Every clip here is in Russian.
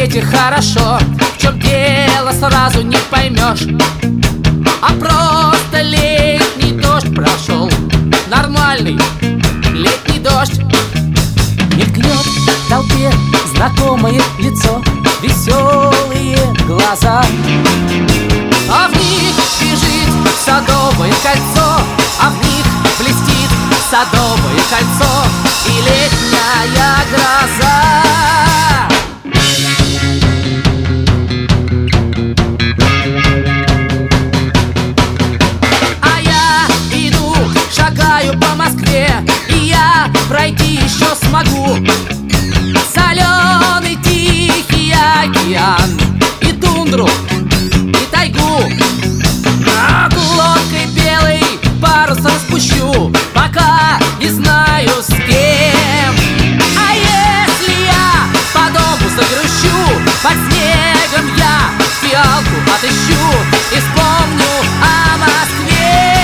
свете хорошо, в чем дело сразу не поймешь. А просто летний дождь прошел, нормальный летний дождь. Мелькнет в толпе знакомое лицо, веселые глаза, а в них бежит садовое кольцо, а в них блестит садовое кольцо и летняя гроза. А я иду, шагаю по Москве, и я пройти еще смогу соленый тихий океан и тундру, и тайгу. Над лодкой белый парус распущу, пока не знаю с кем. А если я по дому загрущу, под снегом я фиалку отыщу и вспомню о Москве.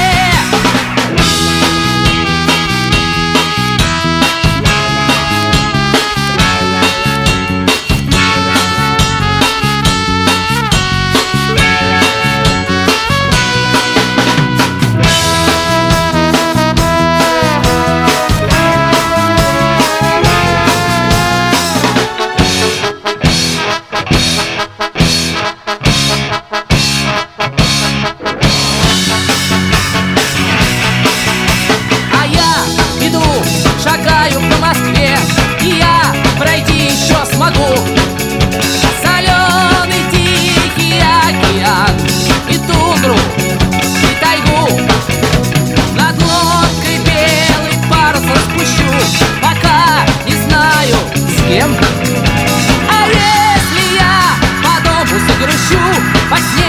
Шагаю по Москве, и я пройти еще смогу соленый тихий океан и тундру, и тайгу. Над лодкой белый парус распущу, пока не знаю с кем. А если я по дому загрущу, по снегу